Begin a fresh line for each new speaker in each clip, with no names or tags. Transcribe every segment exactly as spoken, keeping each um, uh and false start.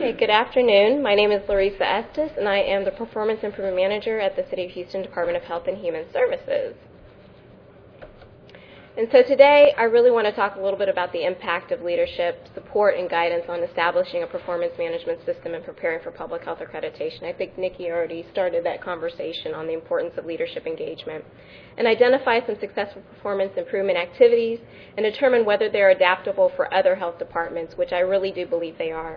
Okay, good afternoon. My name is Larissa Estes, and I am the Performance Improvement Manager at the City of Houston Department of Health and Human Services. And so today, I really want to talk a little bit about the impact of leadership, support, and guidance on establishing a performance management system and preparing for public health accreditation. I think Nikki already started that conversation on the importance of leadership engagement, and identify some successful performance improvement activities and determine whether they're adaptable for other health departments, which I really do believe they are.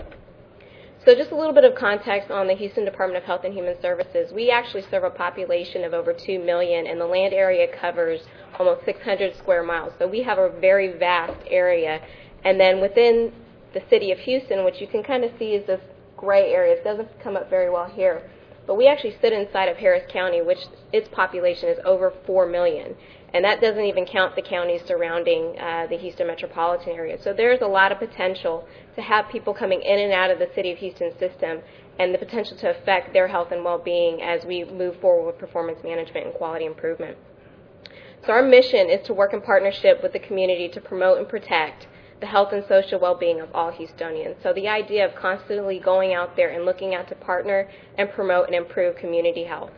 So just a little bit of context on the Houston Department of Health and Human Services. We actually serve a population of over two million, and the land area covers almost six hundred square miles. So we have a very vast area. And then within the city of Houston, which you can kind of see is this gray area. It doesn't come up very well here. But we actually sit inside of Harris County, which its population is over four million. And that doesn't even count the counties surrounding uh, the Houston metropolitan area. So there's a lot of potential to have people coming in and out of the City of Houston system, and the potential to affect their health and well-being as we move forward with performance management and quality improvement. So our mission is to work in partnership with the community to promote and protect the health and social well-being of all Houstonians. So the idea of constantly going out there and looking out to partner and promote and improve community health.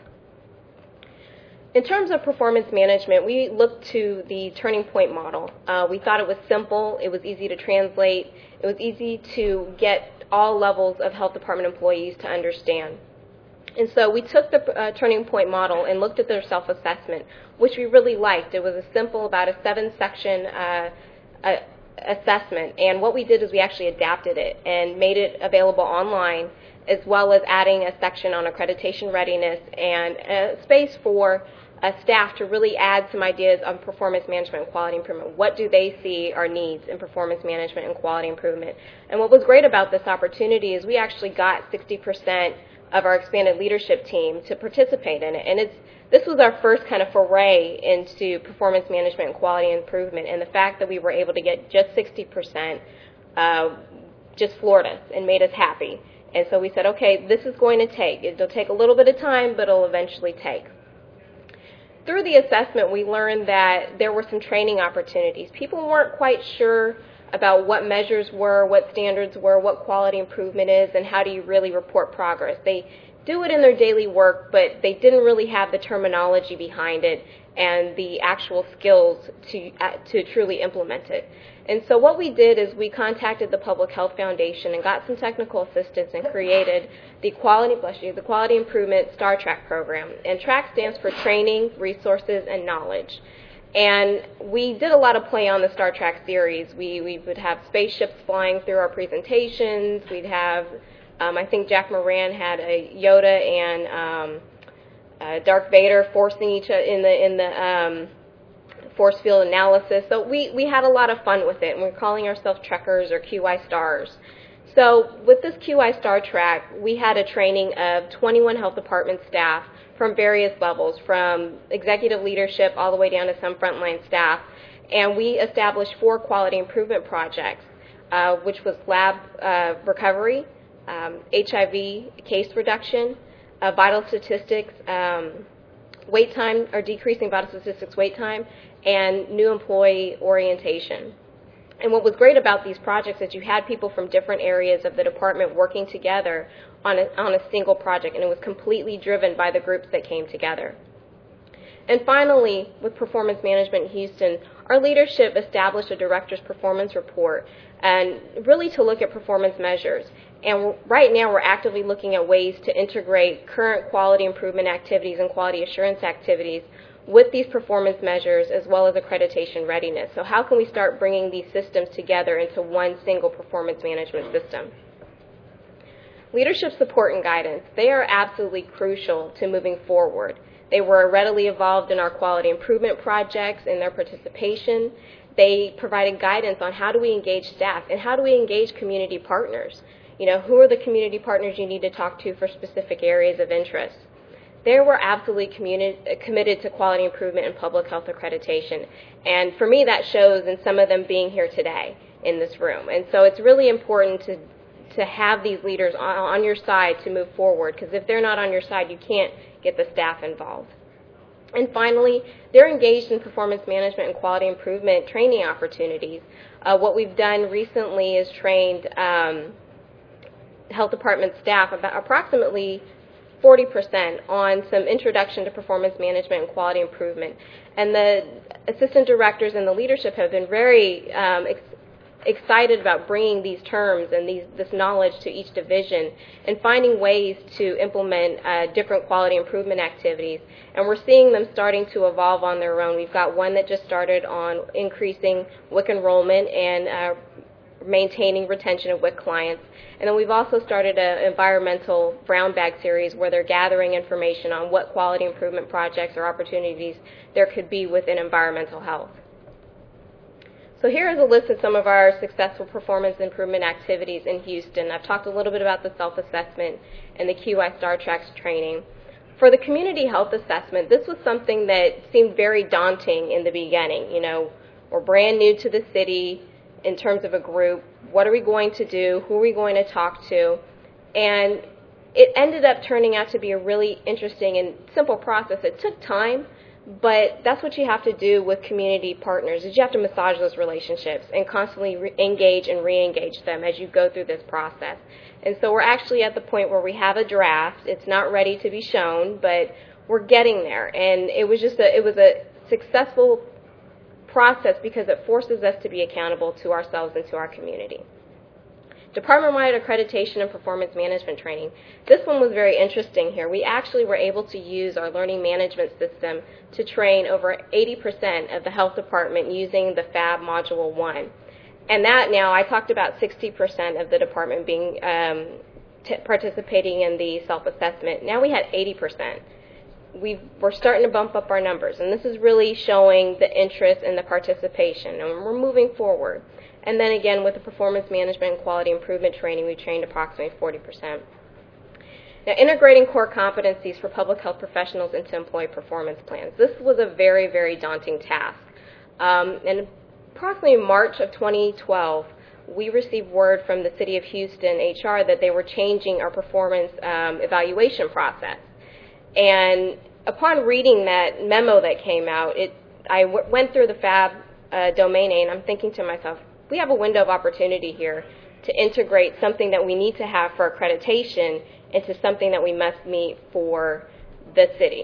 In terms of performance management, we looked to the Turning Point model. Uh, we thought it was simple, it was easy to translate, it was easy to get all levels of health department employees to understand. And so we took the uh, Turning Point model and looked at their self-assessment, which we really liked. It was a simple, about a seven-section uh, uh, assessment. And what we did is we actually adapted it and made it available online, as well as adding a section on accreditation readiness and a space for uh, staff to really add some ideas on performance management and quality improvement. What do they see are needs in performance management and quality improvement? And what was great about this opportunity is we actually got sixty percent of our expanded leadership team to participate in it. And it's, this was our first kind of foray into performance management and quality improvement, and the fact that we were able to get just sixty percent uh, just floored us and made us happy. And so we said, okay, this is going to take. It'll take a little bit of time, but it'll eventually take. Through the assessment, we learned that there were some training opportunities. People weren't quite sure about what measures were, what standards were, what quality improvement is, and how do you really report progress. They do it in their daily work, but they didn't really have the terminology behind it and the actual skills to, uh, to truly implement it. And so what we did is we contacted the Public Health Foundation and got some technical assistance and created the Quality, bless you, the Quality Improvement STAR Track program. And TRACK stands for Training, Resources, and Knowledge. And we did a lot of play on the Star Trek series. We, we would have spaceships flying through our presentations. We'd have, um, I think Jack Moran had a Yoda and um, uh, Darth Vader forcing each other in the in the um, force field analysis. So we, we had a lot of fun with it, and we're calling ourselves Trekkers or Q I Stars. So with this Q I Star Track, we had a training of twenty-one health department staff from various levels, from executive leadership all the way down to some frontline staff. And we established four quality improvement projects, uh, which was lab uh, recovery, um, H I V case reduction, uh, vital statistics, um, wait time, or decreasing vital statistics wait time, and new employee orientation. And what was great about these projects is you had people from different areas of the department working together on a, on a single project, and it was completely driven by the groups that came together. And finally, with performance management in Houston, our leadership established a director's performance report, and really to look at performance measures. And right now we're actively looking at ways to integrate current quality improvement activities and quality assurance activities with these performance measures, as well as accreditation readiness. So how can we start bringing these systems together into one single performance management system? Leadership support and guidance, they are absolutely crucial to moving forward. They were readily involved in our quality improvement projects and their participation. They provided guidance on how do we engage staff and how do we engage community partners. You know, who are the community partners you need to talk to for specific areas of interest? They were absolutely committed to quality improvement and public health accreditation. And for me, that shows in some of them being here today in this room. And so it's really important to to have these leaders on, on your side to move forward, because if they're not on your side, you can't get the staff involved. And finally, they're engaged in performance management and quality improvement training opportunities. Uh, what we've done recently is trained um, health department staff about approximately forty percent on some introduction to performance management and quality improvement. And the assistant directors and the leadership have been very um, ex excited about bringing these terms and these, this knowledge to each division and finding ways to implement uh, different quality improvement activities. And we're seeing them starting to evolve on their own. We've got one that just started on increasing W I C enrollment and uh, maintaining retention of W I C clients. And then we've also started an environmental brown bag series where they're gathering information on what quality improvement projects or opportunities there could be within environmental health. So here is a list of some of our successful performance improvement activities in Houston. I've talked a little bit about the self-assessment and the Q I Star Tracks training. For the community health assessment, this was something that seemed very daunting in the beginning. You know, we're brand new to the city in terms of a group. What are we going to do? Who are we going to talk to? And it ended up turning out to be a really interesting and simple process. It took time, but that's what you have to do with community partners, is you have to massage those relationships and constantly re engage and re-engage them as you go through this process. And so we're actually at the point where we have a draft. It's not ready to be shown, but we're getting there. And it was just a, it was a successful process because it forces us to be accountable to ourselves and to our community. Department-wide accreditation and performance management training. This one was very interesting here. We actually were able to use our learning management system to train over eighty percent of the health department using the F A B Module one. And that now, I talked about sixty percent of the department being um, t participating in the self-assessment. Now we had eighty percent. We've, we're starting to bump up our numbers, and this is really showing the interest and the participation, and we're moving forward. And then again, with the performance management and quality improvement training, we trained approximately forty percent. Now, integrating core competencies for public health professionals into employee performance plans. This was a very, very daunting task. Um, and approximately March of twenty twelve, we received word from the City of Houston H R that they were changing our performance um, evaluation process. And upon reading that memo that came out, it, I w went through the F A B uh, domain name, and I'm thinking to myself, we have a window of opportunity here to integrate something that we need to have for accreditation into something that we must meet for the city.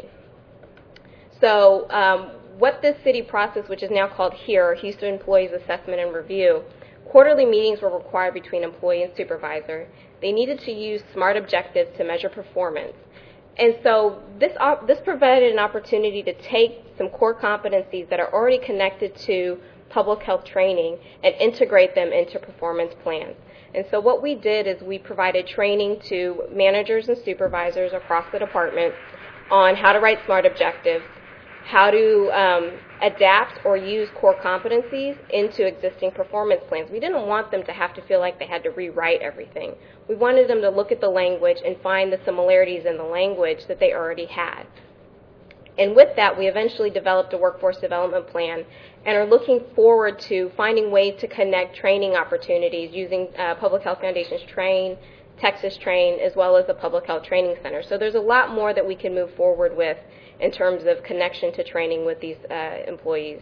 So um, what this city process, which is now called HERE, Houston Employees Assessment and Review, quarterly meetings were required between employee and supervisor. They needed to use SMART objectives to measure performance. And so this, op this provided an opportunity to take some core competencies that are already connected to public health training and integrate them into performance plans. And so what we did is we provided training to managers and supervisors across the department on how to write SMART objectives, how to um, adapt or use core competencies into existing performance plans. We didn't want them to have to feel like they had to rewrite everything. We wanted them to look at the language and find the similarities in the language that they already had. And with that, we eventually developed a workforce development plan and are looking forward to finding ways to connect training opportunities using uh, Public Health Foundation's Train, Texas Train, as well as the Public Health Training Center. So there's a lot more that we can move forward with in terms of connection to training with these uh, employees.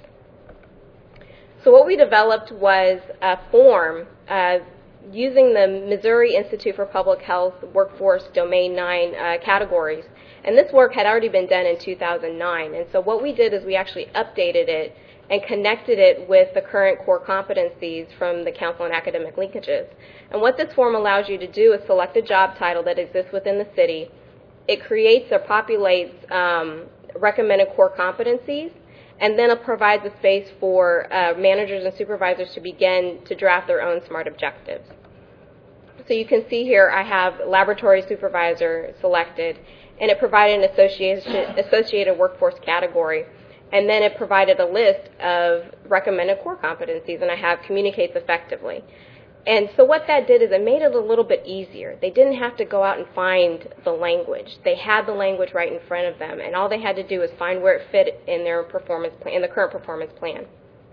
So what we developed was a form uh, using the Missouri Institute for Public Health Workforce Domain nine uh, categories. And this work had already been done in two thousand nine. And so what we did is we actually updated it and connected it with the current core competencies from the Council on Academic Linkages. And what this form allows you to do is select a job title that exists within the city. It creates or populates um, recommended core competencies, and then it provides a space for uh, managers and supervisors to begin to draft their own SMART objectives. So you can see here I have laboratory supervisor selected, and it provided an associated, associated workforce category. And then it provided a list of recommended core competencies, and I have communicates effectively. And so what that did is it made it a little bit easier. They didn't have to go out and find the language. They had the language right in front of them, and all they had to do was find where it fit in their performance plan, in the current performance plan.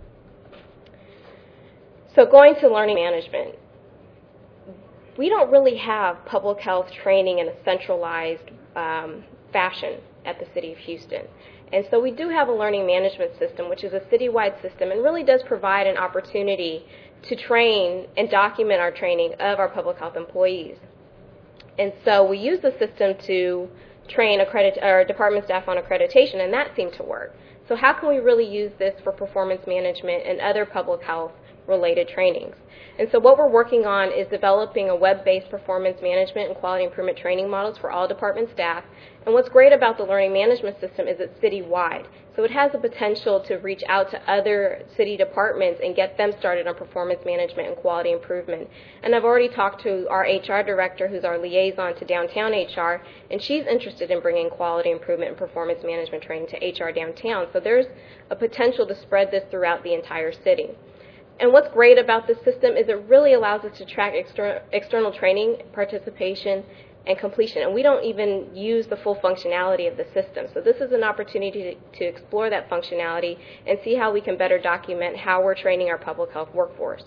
So going to learning management, we don't really have public health training in a centralized um, fashion at the City of Houston. And so we do have a learning management system, which is a citywide system and really does provide an opportunity to train and document our training of our public health employees. And so we use the system to train accredit- or department staff on accreditation, and that seemed to work. So how can we really use this for performance management and other public health related trainings? And so what we're working on is developing a web-based performance management and quality improvement training models for all department staff. And what's great about the learning management system is it's citywide. So it has the potential to reach out to other city departments and get them started on performance management and quality improvement. And I've already talked to our H R director, who's our liaison to downtown H R, and she's interested in bringing quality improvement and performance management training to H R downtown. So there's a potential to spread this throughout the entire city. And what's great about this system is it really allows us to track exter- external training, participation, and completion. And we don't even use the full functionality of the system. So this is an opportunity to, to explore that functionality and see how we can better document how we're training our public health workforce.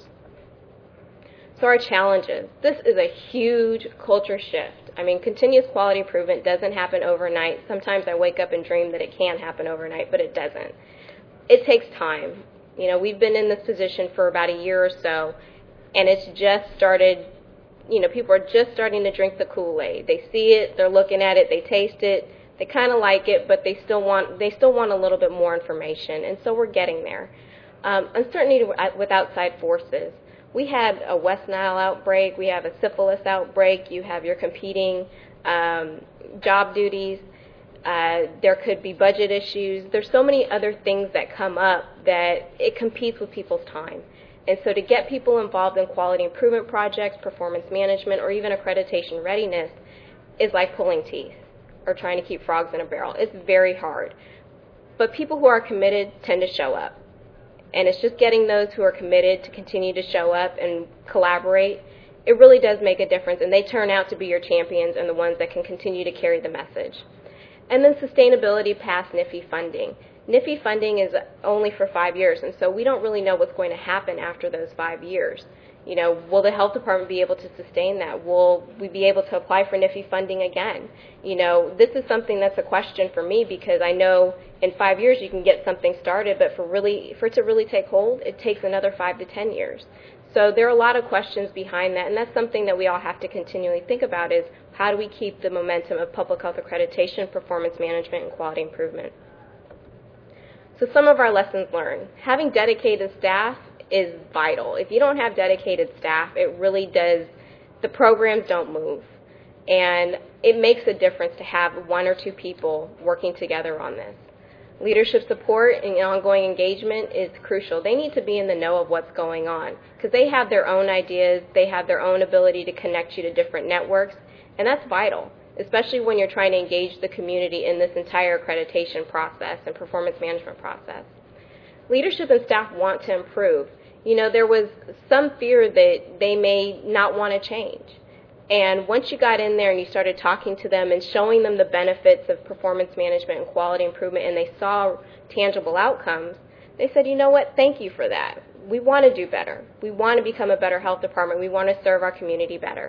So our challenges. This is a huge culture shift. I mean, continuous quality improvement doesn't happen overnight. Sometimes I wake up and dream that it can happen overnight, but it doesn't. It takes time. You know, we've been in this position for about a year or so, and it's just started, you know, people are just starting to drink the Kool-Aid. They see it, they're looking at it, they taste it, they kind of like it, but they still want they still want a little bit more information, and so we're getting there. Um, uncertainty with outside forces. We had a West Nile outbreak, we have a syphilis outbreak, you have your competing um, job duties. Uh, there could be budget issues. There's so many other things that come up that it competes with people's time. And so to get people involved in quality improvement projects, performance management, or even accreditation readiness is like pulling teeth or trying to keep frogs in a barrel. It's very hard. But people who are committed tend to show up. And it's just getting those who are committed to continue to show up and collaborate. It really does make a difference, and they turn out to be your champions and the ones that can continue to carry the message. And then sustainability past N I F I funding. N I F I funding is only for five years, and so we don't really know what's going to happen after those five years. You know, will the health department be able to sustain that? Will we be able to apply for N I F I funding again? You know, this is something that's a question for me because I know in five years you can get something started, but for really for it to really take hold, it takes another five to ten years. So there are a lot of questions behind that, and that's something that we all have to continually think about is how do we keep the momentum of public health accreditation, performance management, and quality improvement. So some of our lessons learned. Having dedicated staff is vital. If you don't have dedicated staff, it really does, the programs don't move. And it makes a difference to have one or two people working together on this. Leadership support and ongoing engagement is crucial. They need to be in the know of what's going on because they have their own ideas, they have their own ability to connect you to different networks, and that's vital, especially when you're trying to engage the community in this entire accreditation process and performance management process. Leadership and staff want to improve. You know, there was some fear that they may not want to change. And once you got in there and you started talking to them and showing them the benefits of performance management and quality improvement and they saw tangible outcomes, they said, you know what, thank you for that. We want to do better. We want to become a better health department. We want to serve our community better.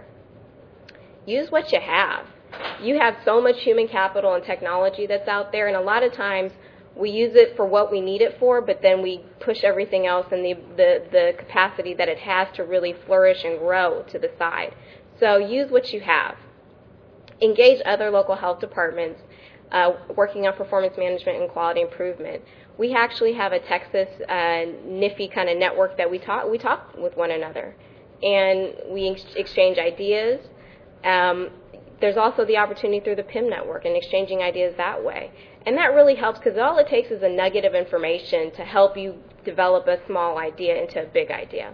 Use what you have. You have so much human capital and technology that's out there, and a lot of times we use it for what we need it for, but then we push everything else and the, the, the capacity that it has to really flourish and grow to the side. So use what you have. Engage other local health departments uh, working on performance management and quality improvement. We actually have a Texas uh, N I F I kind of network that we talk, we talk with one another, and we ex- exchange ideas. Um, there's also the opportunity through the P I M network and exchanging ideas that way. And that really helps because all it takes is a nugget of information to help you develop a small idea into a big idea.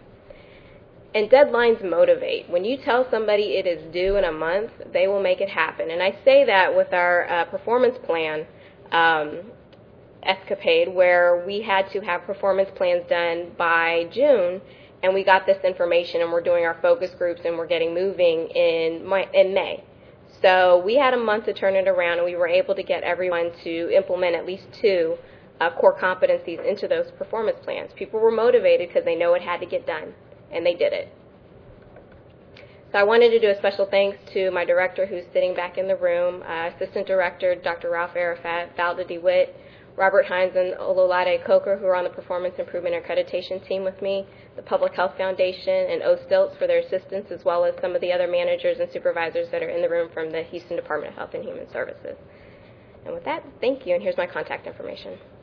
And deadlines motivate. When you tell somebody it is due in a month, they will make it happen. And I say that with our uh, performance plan um, escapade where we had to have performance plans done by June, and we got this information and we're doing our focus groups and we're getting moving in, my, in May. So we had a month to turn it around, and we were able to get everyone to implement at least two uh, core competencies into those performance plans. People were motivated because they know it had to get done, and they did it. So I wanted to do a special thanks to my director who's sitting back in the room, uh, Assistant Director Doctor Ralph Arafat, Valda DeWitt, Robert Hines and Ololade Coker, who are on the Performance Improvement Accreditation team with me, the Public Health Foundation, and O STILTS for their assistance, as well as some of the other managers and supervisors that are in the room from the Houston Department of Health and Human Services. And with that, thank you, and here's my contact information.